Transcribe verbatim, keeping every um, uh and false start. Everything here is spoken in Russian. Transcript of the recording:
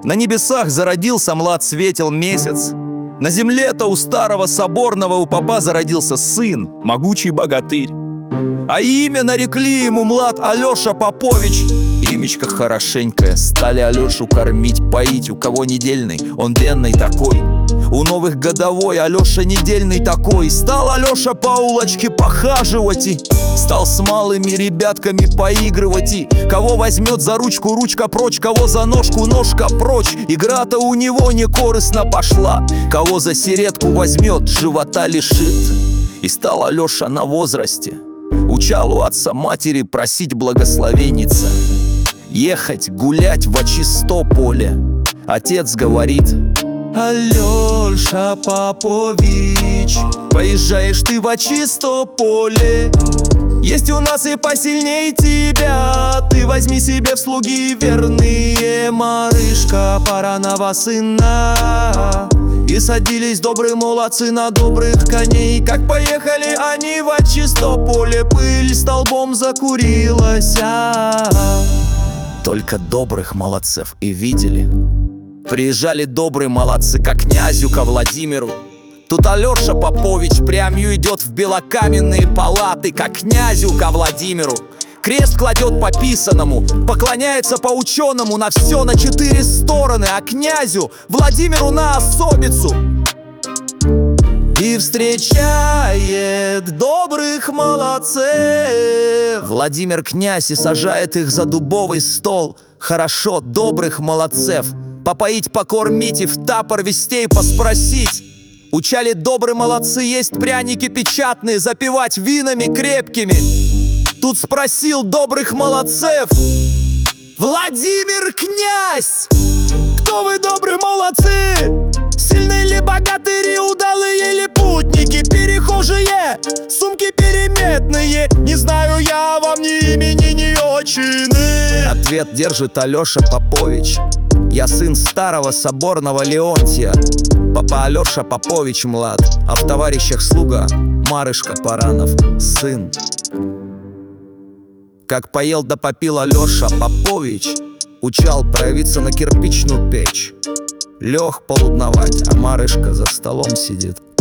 На небесах зародился млад, светил месяц. На земле-то у старого соборного у попа зародился сын, могучий богатырь. А имя нарекли ему млад Алеша Попович. Имечко хорошенькое, стали Алешу кормить, поить. У кого недельный, он денный такой. У новых годовой Алеша недельный такой. Стал Алеша по улочке похаживать и стал с малыми ребятками поигрывать. И кого возьмет за ручку, ручка прочь, кого за ножку, ножка прочь. Игра-то у него не корыстно пошла. Кого за середку возьмет, живота лишит. И стал Алеша на возрасте учал у отца матери просить благословенница ехать гулять во чисто поле. Отец говорит: Алеша Попович, поезжаешь ты во чисто поле. Есть у нас и посильней тебя, ты возьми себе в слуги верные. Марышка, Паранова сына. И садились добрые молодцы на добрых коней. Как поехали они во чисто поле, пыль столбом закурилась. Только добрых молодцев и видели. Приезжали добрые молодцы ко князю, ко Владимиру. Тут Алеша Попович прямью идет в белокаменные палаты ко князю, ко Владимиру. Крест кладет по писаному, поклоняется по ученому на все на четыре стороны, а князю Владимиру на особицу. И встречает добрых молодцев Владимир князь и сажает их за дубовый стол. Хорошо, добрых молодцев попоить, покормить и в тапор вестей поспросить. Учали добрые молодцы есть пряники печатные, запивать винами крепкими. Тут спросил добрых молодцев Владимир князь: кто вы, добрые молодцы? Сильные ли богатыри, удалые ли путники, перехожие, сумки переметные? Не знаю я вам ни имени, ни отчины. Ответ держит Алеша Попович: я сын старого соборного Леонтия. Папа Алеша Попович млад, а в товарищах слуга Марышка Паранов сын. Как поел да попил Алеша Попович, учал проявиться на кирпичную печь. Лег полудновать, а Марышка за столом сидит.